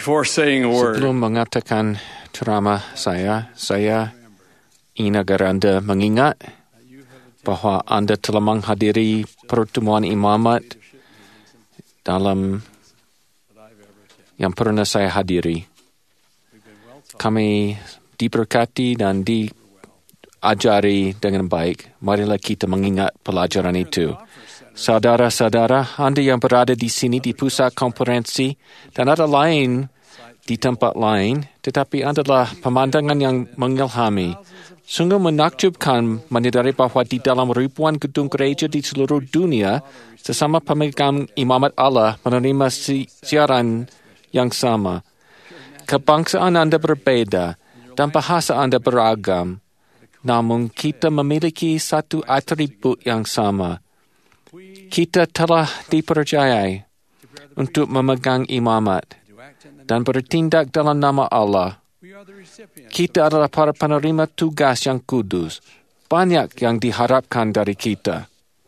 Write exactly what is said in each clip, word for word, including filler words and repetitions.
Before saying a word, Sebelum mengatakan ceramah saya, saya ingin agar Anda mengingat bahawa Anda telah menghadiri pertemuan imamat dalam yang pernah saya hadiri. Kami diberkati dan diajari dengan baik. Marilah kita mengingat pelajaran itu. Saudara-saudara, Anda yang berada di sini di pusat konferensi dan ada lain di tempat lain, tetapi adalah pemandangan yang mengilhami. Sungguh menakjubkan menyadari bahawa di dalam ribuan gedung gereja di seluruh dunia, sesama pemegang imamat Allah menerima si- siaran yang sama. Kebangsaan Anda berbeda dan bahasa Anda beragam, namun kita memiliki satu atribut yang sama. Kita telah dipercayai untuk memegang imamat dan bertindak dalam nama Allah. Kita adalah para penerima tugas yang kudus. Banyak yang diharapkan dari kita.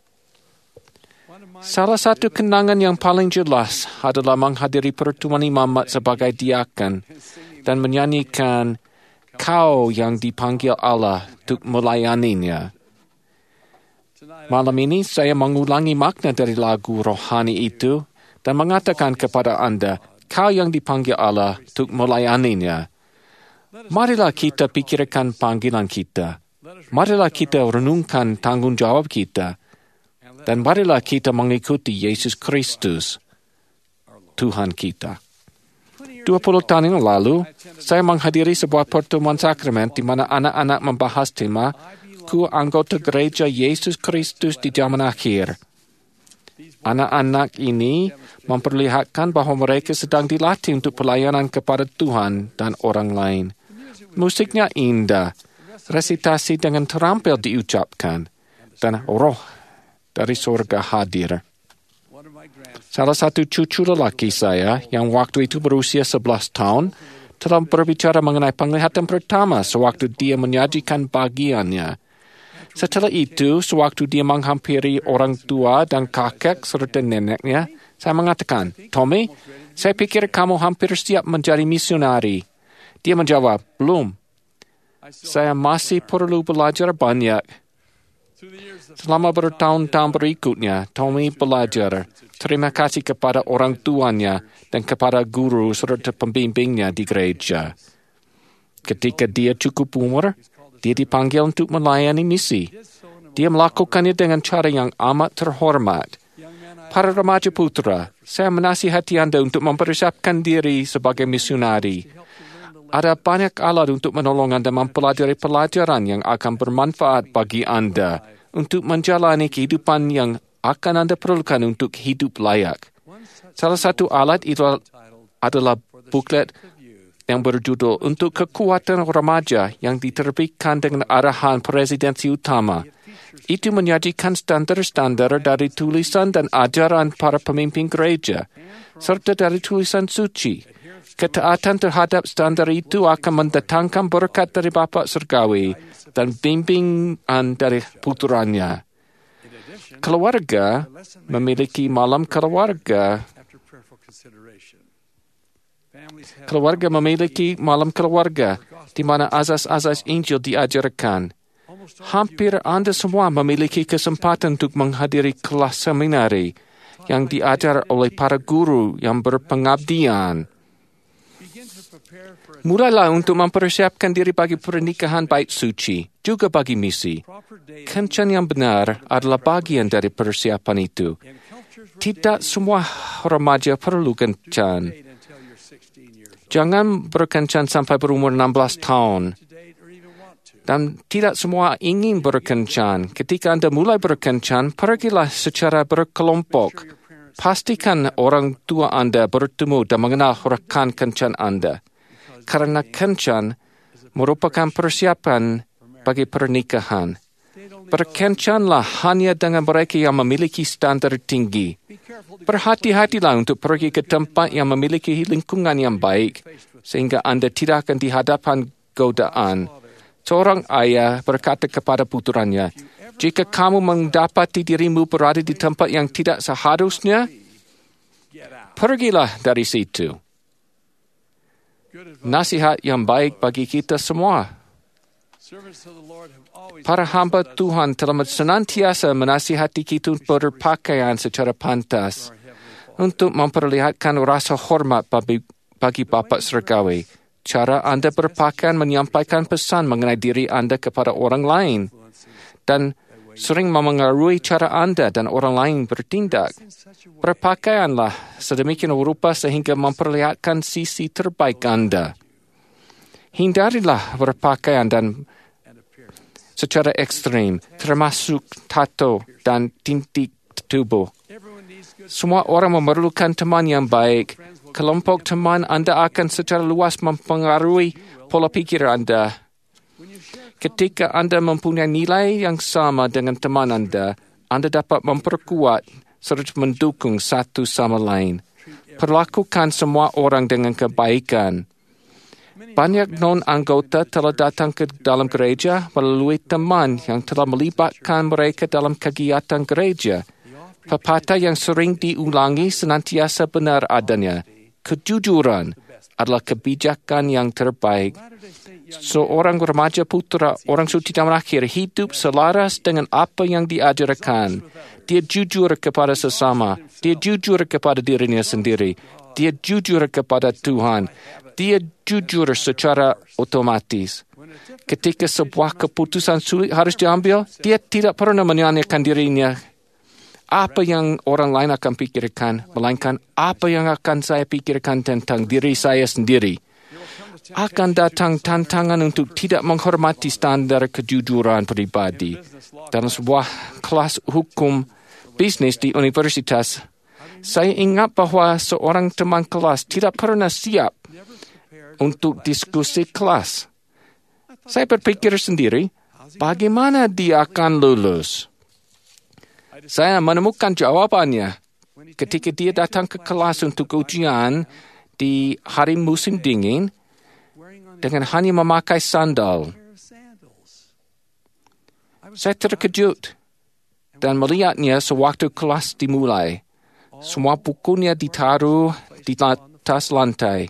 Salah satu kenangan yang paling jelas adalah menghadiri pertemuan imamat sebagai diaken dan menyanyikan "Kau yang dipanggil Allah untuk melayaninya." Malam ini saya mengulangi makna dari lagu rohani itu dan mengatakan kepada Anda, kau yang dipanggil Allah untuk melayaninya. Marilah kita pikirkan panggilan kita. Marilah kita renungkan tanggung jawab kita. Dan marilah kita mengikuti Yesus Kristus, Tuhan kita. dua puluh tahun yang lalu, saya menghadiri sebuah pertemuan sakramen di mana anak-anak membahas tema Ku anggota gereja Yesus Kristus di zaman akhir. Anak-anak ini memperlihatkan bahawa mereka sedang dilatih untuk pelayanan kepada Tuhan dan orang lain. Musiknya indah, resitasi dengan terampil diucapkan, dan roh dari surga hadir. Salah satu cucu lelaki saya yang waktu itu berusia sebelas tahun telah berbicara mengenai penglihatan pertama sewaktu dia menyajikan bagiannya. Setelah itu, sewaktu dia menghampiri orang tua dan kakek serta neneknya, saya mengatakan, Tommy, saya pikir kamu hampir siap menjadi misionari. Dia menjawab, belum. Saya masih perlu belajar banyak. Selama bertahun-tahun berikutnya, Tommy belajar. Terima kasih kepada orang tuanya dan kepada guru serta pembimbingnya di gereja. Ketika dia cukup umur, dia dipanggil untuk melayani misi. Dia melakukannya dengan cara yang amat terhormat. Para remaja putra, saya menasihati Anda untuk mempersiapkan diri sebagai misionari. Ada banyak alat untuk menolong Anda mempelajari pelajaran yang akan bermanfaat bagi Anda untuk menjalani kehidupan yang akan Anda perlukan untuk hidup layak. Salah satu alat itu adalah buklet yang berjudul Untuk Kekuatan Remaja yang diterbitkan dengan arahan presidensi utama. Itu menyajikan standar-standar dari tulisan dan ajaran para pemimpin gereja, serta dari tulisan suci. Ketaatan terhadap standar itu akan mendatangkan berkat dari Bapa Surgawi dan bimbingan dari putranya. Keluarga memiliki malam keluarga. Keluarga memiliki malam keluarga, di mana azas-azas Injil diajarkan. Hampir Anda semua memiliki kesempatan untuk menghadiri kelas seminari yang diajar oleh para guru yang berpengabdian. Mulailah untuk mempersiapkan diri bagi pernikahan bait suci, juga bagi misi. Kencan yang benar adalah bagian dari persiapan itu. Tidak semua remaja perlu kencan. Jangan berkencan sampai berumur enam belas tahun. Dan tidak semua ingin berkencan. Ketika Anda mulai berkencan, pergilah secara berkelompok. Pastikan orang tua Anda bertemu dan mengenal rekan kencan Anda. Karena kencan merupakan persiapan bagi pernikahan. Berkencanlah hanya dengan mereka yang memiliki standar tinggi. Berhati-hatilah untuk pergi ke tempat yang memiliki lingkungan yang baik, sehingga Anda tidak akan dihadapan godaan. Seorang ayah berkata kepada putranya, jika kamu mendapati dirimu berada di tempat yang tidak seharusnya, pergilah dari situ. nasihat yang baik bagi kita semua. Para hamba Tuhan telah senantiasa menasihati kita berpakaian secara pantas untuk memperlihatkan rasa hormat bagi, bagi Bapa Surgawi. Cara anda berpakaian menyampaikan pesan mengenai diri anda kepada orang lain dan sering memengaruhi cara anda dan orang lain bertindak. Berpakaianlah sedemikian rupa sehingga memperlihatkan sisi terbaik anda. Hindarilah berpakaian dan secara ekstrim, termasuk tato dan tintik tubuh. Semua orang memerlukan teman yang baik. Kelompok teman anda akan secara luas mempengaruhi pola pikir anda. Ketika anda mempunyai nilai yang sama dengan teman anda, anda dapat memperkuat serta mendukung satu sama lain. Perlakukan semua orang dengan kebaikan. Banyak non-anggota telah datang ke dalam gereja melalui teman yang telah melibatkan mereka dalam kegiatan gereja. Pepatah yang sering diulangi senantiasa benar adanya. Kejujuran adalah kebijakan yang terbaik. Seorang remaja putra orang suci terakhir hidup selaras dengan apa yang diajarkan. Dia jujur kepada sesama. Dia jujur kepada dirinya sendiri. Dia jujur kepada Tuhan. Dia jujur secara otomatis. Ketika sebuah keputusan sulit harus diambil, dia tidak pernah menanyakan dirinya apa yang orang lain akan pikirkan, melainkan apa yang akan saya pikirkan tentang diri saya sendiri. Akan datang tantangan untuk tidak menghormati standar kejujuran pribadi. Dalam sebuah kelas hukum bisnis di universitas, saya ingat bahwa seorang teman kelas tidak pernah siap untuk diskusi kelas. Saya berpikir sendiri, bagaimana dia akan lulus? Saya menemukan jawabannya ketika dia datang ke kelas untuk ujian di hari musim dingin dengan hanya memakai sandal. Saya terkejut dan melihatnya sewaktu kelas dimulai. Semua bukunya ditaruh di atas lantai.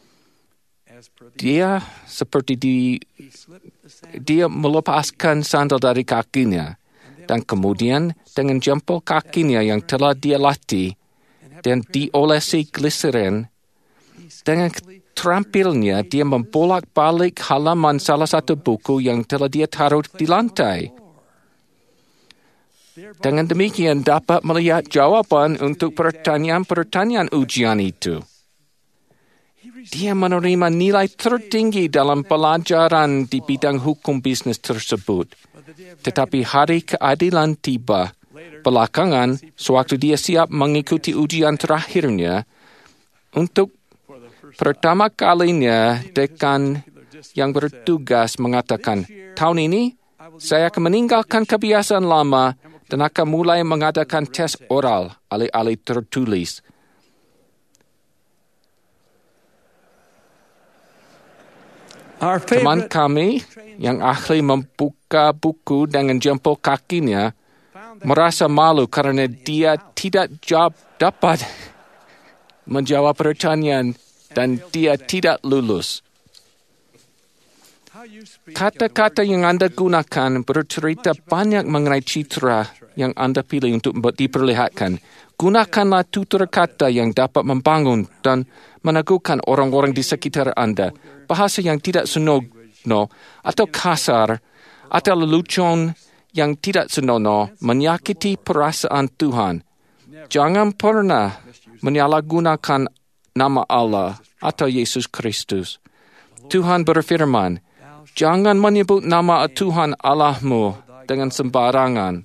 Dia seperti di, dia melepaskan sandal dari kakinya. Dan kemudian dengan jempol kakinya yang telah dia latih dan diolesi gliserin, dengan terampilnya dia membolak-balik halaman salah satu buku yang telah dia taruh di lantai. Dengan demikian dapat melihat jawaban untuk pertanyaan-pertanyaan ujian itu. Dia menerima nilai tertinggi dalam pelajaran di bidang hukum bisnis tersebut. Tetapi hari keadilan tiba. Belakangan, sewaktu dia siap mengikuti ujian terakhirnya, untuk pertama kalinya dekan yang bertugas mengatakan, tahun ini saya akan meninggalkan kebiasaan lama dan akan mulai mengadakan tes oral alih-alih tertulis. Teman kami yang ahli membuka buku dengan jempol kakinya merasa malu karena dia tidak jawab, dapat menjawab pertanyaan dan dia tidak lulus. Kata-kata yang Anda gunakan bercerita banyak mengenai citra yang Anda pilih untuk diperlihatkan. Gunakanlah tutur kata yang dapat membangun dan meneguhkan orang-orang di sekitar Anda. Bahasa yang tidak senonoh atau kasar atau lelucon yang tidak senonoh menyakiti perasaan Tuhan. Jangan pernah menyalahgunakan nama Allah atau Yesus Kristus. Tuhan berfirman, jangan menyebut nama Tuhan Allahmu dengan sembarangan.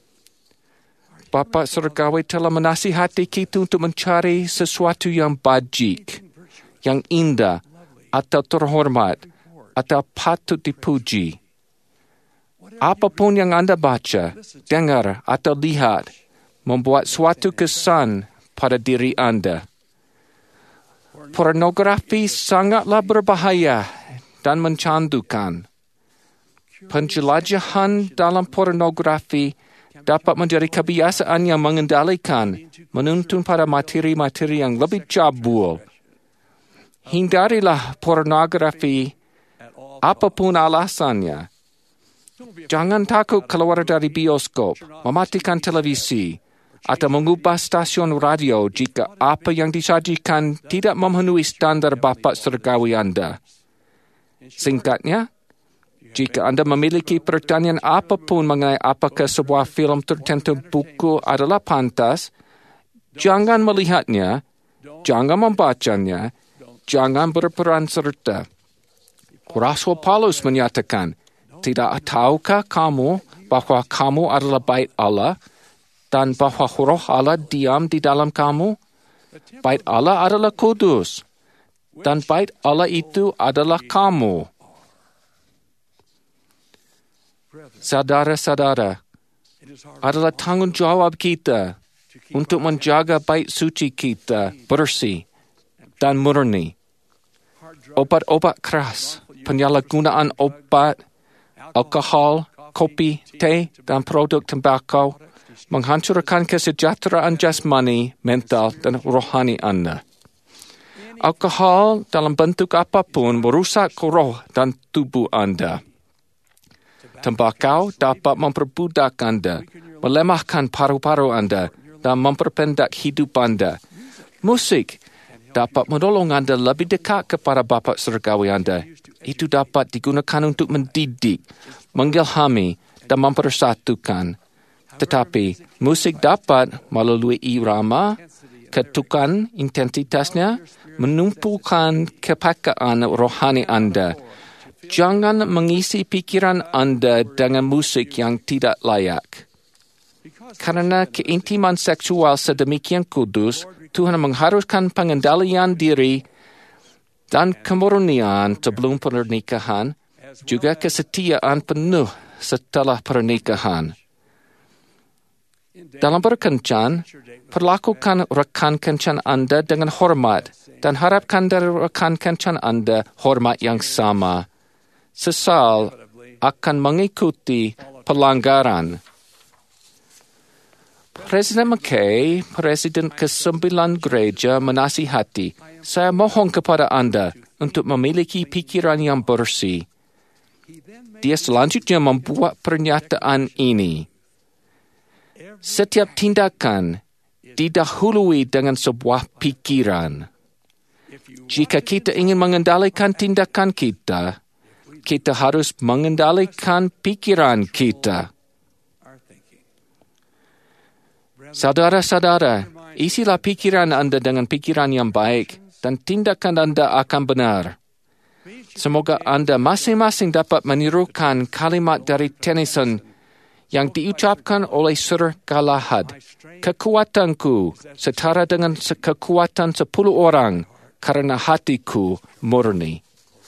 Bapa Surgawi telah menasihati kita untuk mencari sesuatu yang bajik, yang indah, atau terhormat, atau patut dipuji. Apapun yang Anda baca, dengar, atau lihat, membuat suatu kesan pada diri Anda. Pornografi sangatlah berbahaya dan mencandukan. Penjelajahan dalam pornografi dapat menjadi kebiasaan yang mengendalikan, menuntun pada materi-materi yang lebih cabul. Hindarilah pornografi apapun alasannya. Jangan takut keluar dari bioskop, mematikan televisi, atau mengubah stasiun radio jika apa yang disajikan tidak memenuhi standar bapa surgawi Anda. Singkatnya, jika Anda memiliki pertanyaan apapun mengenai apakah sebuah filem tertentu buku adalah pantas, jangan melihatnya, jangan membacanya, jangan berperan serta. Rasul Paulus menyatakan, tidak tahukah kamu bahwa kamu adalah bait Allah dan bahwa roh Allah diam di dalam kamu? Bait Allah adalah kudus dan bait Allah itu adalah kamu. Saudara-saudara, adalah tanggung jawab kita untuk menjaga bait suci kita bersih dan murni. Obat-obat keras, penyalahgunaan obat, alkohol, kopi, teh, dan produk tembakau menghancurkan kesejahteraan jasmani, mental, dan rohani Anda. Alkohol dalam bentuk apapun merusak roh dan tubuh Anda. Tembakau dapat memperbudak Anda, melemahkan paru-paru Anda, dan memperpendek hidup Anda. Musik dapat menolong Anda lebih dekat kepada Bapa Surgawi Anda. Itu dapat digunakan untuk mendidik, mengilhami, dan mempersatukan. Tetapi, musik dapat melalui irama, ketukan intensitasnya, menumpukan kepekaan rohani Anda. Jangan mengisi pikiran Anda dengan musik yang tidak layak. Karena keintiman seksual sedemikian kudus, Tuhan mengharuskan pengendalian diri dan kemurnian sebelum pernikahan, juga kesetiaan penuh setelah pernikahan. Dalam berkencan, perlakukan rekan kencan Anda dengan hormat dan harapkan dari rekan kencan Anda hormat yang sama. Sesal akan mengikuti pelanggaran. Presiden Mackay, Presiden kesembilan gereja menasihati, saya mohon kepada Anda untuk memiliki pikiran yang bersih. Dia selanjutnya membuat pernyataan ini. Setiap tindakan didahului dengan sebuah pikiran. Jika kita ingin mengendalikan tindakan kita, kita harus mengendalikan pikiran kita. Saudara-saudara, isilah pikiran Anda dengan pikiran yang baik dan tindakan Anda akan benar. Semoga Anda masing-masing dapat menirukan kalimat dari Tennyson yang diucapkan oleh Sir Galahad. Kekuatanku setara dengan kekuatan sepuluh orang karena hatiku murni.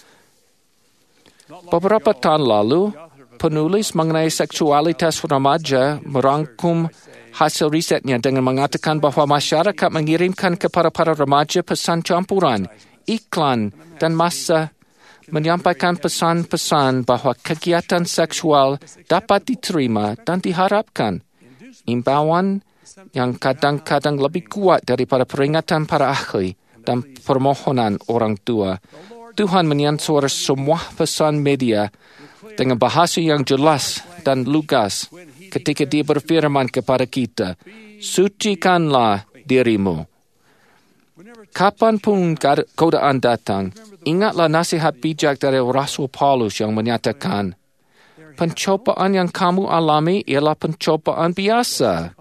Beberapa tahun lalu, penulis mengenai seksualitas remaja merangkum hasil risetnya dengan mengatakan bahwa masyarakat mengirimkan kepada para remaja pesan campuran, iklan, dan masa menyampaikan pesan-pesan bahwa kegiatan seksual dapat diterima dan diharapkan. Imbauan yang kadang-kadang lebih kuat daripada peringatan para ahli dan permohonan orang tua. Tuhan menyansur semua pesan media dengan bahasa yang jelas dan lugas ketika Dia berfirman kepada kita, sucikanlah dirimu. Kapanpun godaan datang, ingatlah nasihat bijak dari Rasul Paulus yang menyatakan, pencobaan yang kamu alami ialah pencobaan biasa,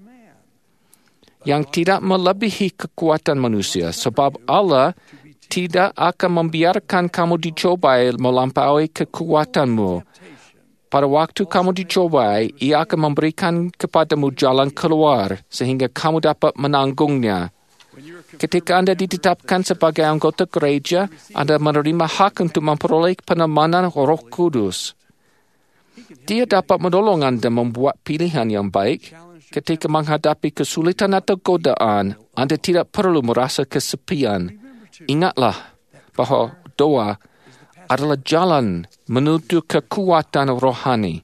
yang tidak melebihi kekuatan manusia, sebab Allah tidak akan membiarkan kamu dicobai melampaui kekuatanmu. Pada waktu kamu dicobai, Ia akan memberikan kepadamu jalan keluar sehingga kamu dapat menanggungnya. Ketika Anda ditetapkan sebagai anggota gereja, Anda menerima hak untuk memperoleh penemanan Roh Kudus. Dia dapat menolong Anda membuat pilihan yang baik. Ketika menghadapi kesulitan atau godaan, Anda tidak perlu merasa kesepian. Ingatlah bahwa doa adalah jalan menuju kekuatan rohani.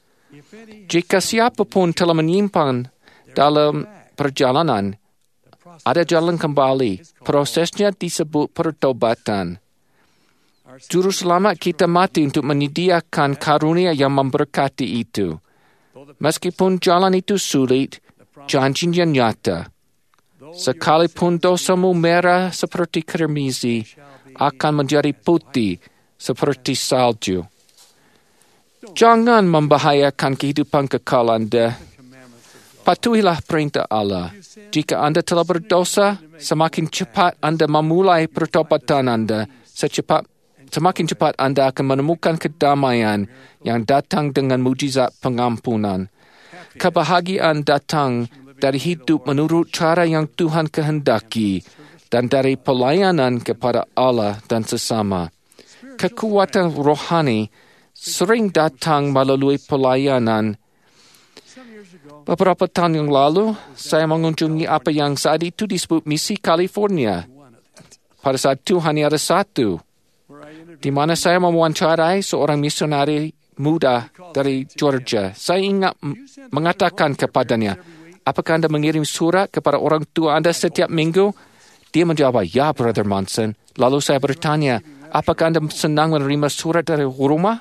Jika siapapun telah menyimpang dalam perjalanan, ada jalan kembali. Prosesnya disebut pertobatan. Juru selamat kita mati untuk menyediakan karunia yang memberkati itu. Meskipun jalan itu sulit, janjinya nyata. Sekalipun dosamu merah seperti kirmizi, akan menjadi putih seperti salju. Jangan membahayakan kehidupan kekal Anda. Patuhilah perintah Allah. Jika Anda telah berdosa, semakin cepat Anda memulai pertobatan Anda, secepat, semakin cepat Anda akan menemukan kedamaian yang datang dengan mujizat pengampunan. Kebahagiaan datang dari hidup menurut cara yang Tuhan kehendaki dan dari pelayanan kepada Allah dan sesama. Kekuatan rohani sering datang melalui pelayanan. Beberapa tahun yang lalu, saya mengunjungi apa yang saat itu disebut Misi California. Pada saat itu hanya ada satu, di mana saya mewawancarai seorang misionari muda dari Georgia. Saya ingat mengatakan kepadanya, apakah Anda mengirim surat kepada orang tua Anda setiap minggu? Dia menjawab, ya, Brother Monson. Lalu saya bertanya, apakah Anda senang menerima surat dari rumah?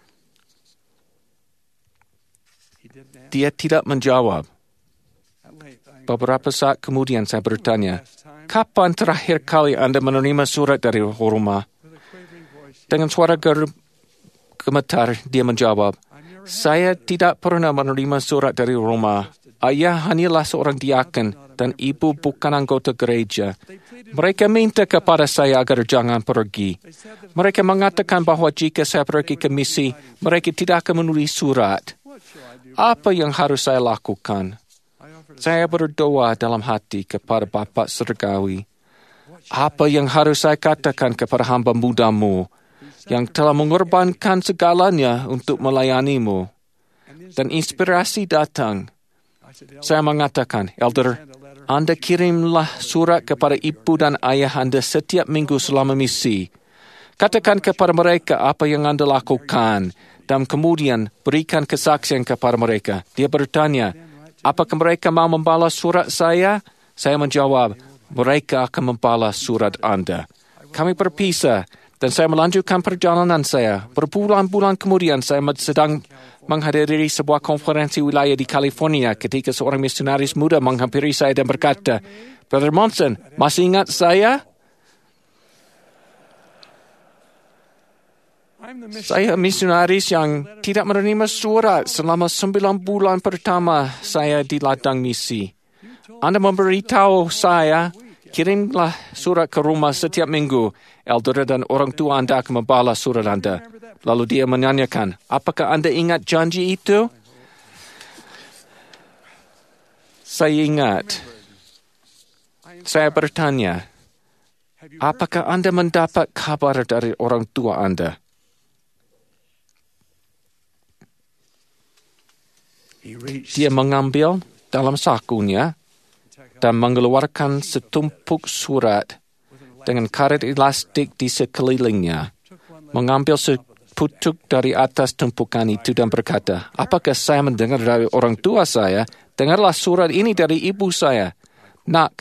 Dia tidak menjawab. Beberapa saat kemudian saya bertanya, kapan terakhir kali Anda menerima surat dari rumah? Dengan suara gemetar, dia menjawab, saya tidak pernah menerima surat dari rumah. Ayah hanyalah seorang diaken dan ibu bukan anggota gereja. Mereka minta kepada saya agar jangan pergi. Mereka mengatakan bahwa jika saya pergi ke misi, mereka tidak akan menulis surat. Apa yang harus saya lakukan? Saya berdoa dalam hati kepada Bapa Surgawi. Apa yang harus saya katakan kepada hamba mudamu yang telah mengorbankan segalanya untuk melayanimu? Dan inspirasi datang. Saya mengatakan, Elder, Anda kirimlah surat kepada ibu dan ayah Anda setiap minggu selama misi. Katakan kepada mereka apa yang Anda lakukan dan kemudian berikan kesaksian kepada mereka. Dia bertanya, apakah mereka mau membalas surat saya? Saya menjawab, mereka akan membalas surat Anda. Kami berpisah dan saya melanjutkan perjalanan saya. Berbulan-bulan kemudian saya sedang menghadiri sebuah konferensi wilayah di California ketika seorang misionaris muda menghampiri saya dan berkata, Brother Monson, masih ingat saya? Saya misionaris yang tidak menerima surat selama sembilan bulan pertama saya di ladang misi. Anda memberitahu saya, kirimlah surat ke rumah setiap minggu. Elder dan orang tua Anda akan membalas surat Anda. Lalu dia menanyakan, apakah Anda ingat janji itu? Saya ingat. Saya bertanya, apakah Anda mendapat kabar dari orang tua Anda? Dia mengambil dalam sakunya dan mengeluarkan setumpuk surat dengan karet elastik di sekelilingnya. Mengambil sepucuk dari atas tumpukan itu dan berkata, apakah saya mendengar dari orang tua saya? Dengarlah surat ini dari ibu saya. Nak,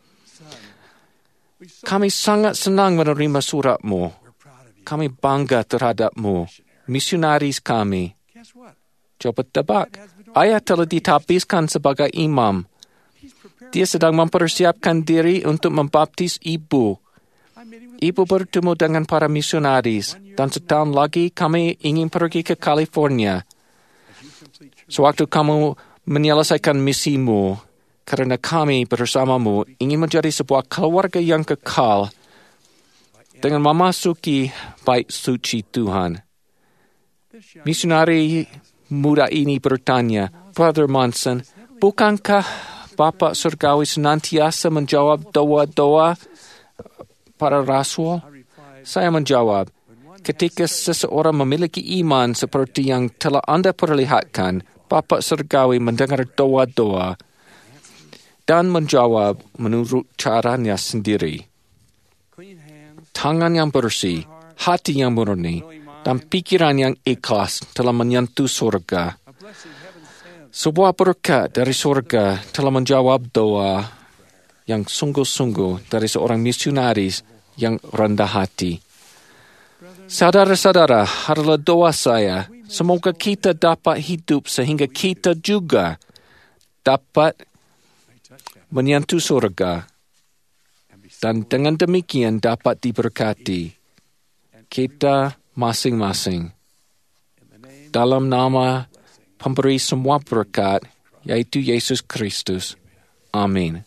kami sangat senang menerima suratmu. Kami bangga terhadapmu. Misionaris kami. Coba tebak. Ayah telah ditapiskan sebagai imam. Dia sedang mempersiapkan diri untuk membaptis ibu. Ibu bertemu dengan para misionaris, dan setahun lagi kami ingin pergi ke California. Sewaktu kamu menyelesaikan misimu, karena kami bersamamu ingin menjadi sebuah keluarga yang kekal dengan memasuki bait suci Tuhan. Misionari muda ini bertanya, Brother Monson, bukankah Bapak Surgawi senantiasa menjawab doa-doa para rasul? Saya menjawab, ketika seseorang memiliki iman seperti yang telah Anda perlihatkan, Bapak Surgawi mendengar doa-doa dan menjawab menurut caranya sendiri. Tangan yang bersih, hati yang murni, dan pikiran yang ikhlas telah menyentuh surga. Sebuah berkat dari surga telah menjawab doa yang sungguh-sungguh dari seorang misionaris yang rendah hati. Saudara-saudara, adalah doa saya, semoga kita dapat hidup sehingga kita juga dapat menyentuh surga dan dengan demikian dapat diberkati kita masing-masing. Dalam nama pemberi semua berkat, yaitu Yesus Kristus. Amin.